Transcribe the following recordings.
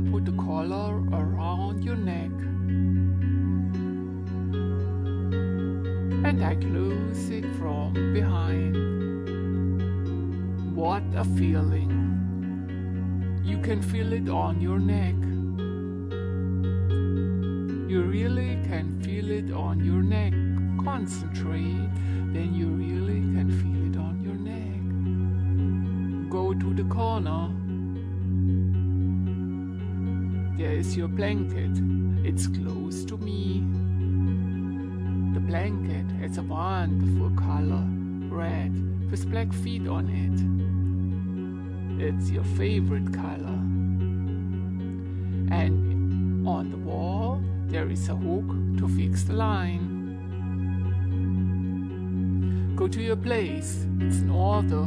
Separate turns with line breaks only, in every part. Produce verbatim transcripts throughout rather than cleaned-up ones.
put the collar around your neck, and I close it from behind. What a feeling! You can feel it on your neck. You really can feel it on your neck. Concentrate, then you really can feel it on your neck. Go to the corner. There is your blanket. It's close to me. The blanket has a wonderful color, red, with black feet on it. It's your favorite color. And on the wall there is a hook to fix the line. Go to your place. It's in order.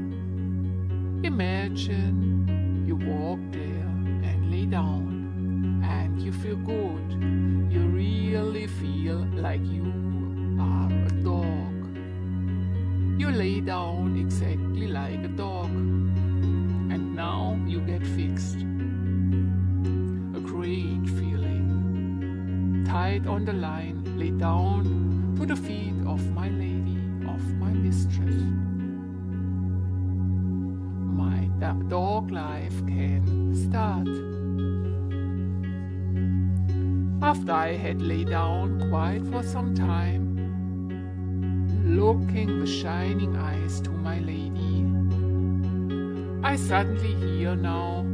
Imagine you walk there and lay down, and you feel good. You really feel like you are a dog. You lay down exactly like a dog, and now you get fixed. A great feeling. Tied on the line, lay down to the feet of my lady, of my mistress. My dog life can start. After I had laid down quiet for some time, looking with shining eyes to my lady, I suddenly hear now